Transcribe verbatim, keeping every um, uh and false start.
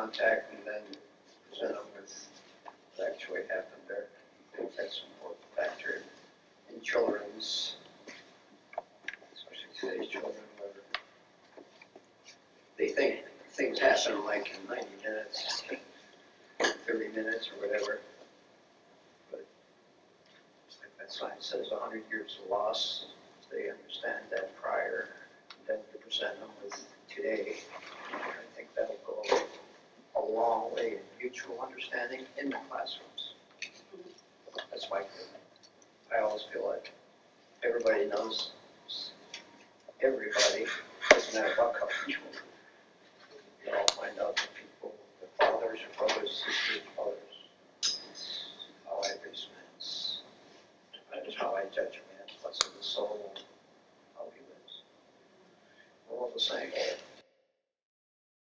contact and then present them with what actually happened there. I think that's an important factor in children's, especially today's children, where they think things happen like in ninety minutes, thirty minutes or whatever. But like that sign says, a hundred years of loss, they understand that prior, then to present them with today. I think that'll go a long way in mutual understanding in the classrooms. That's my feeling. I always feel like everybody knows everybody, doesn't matter what color you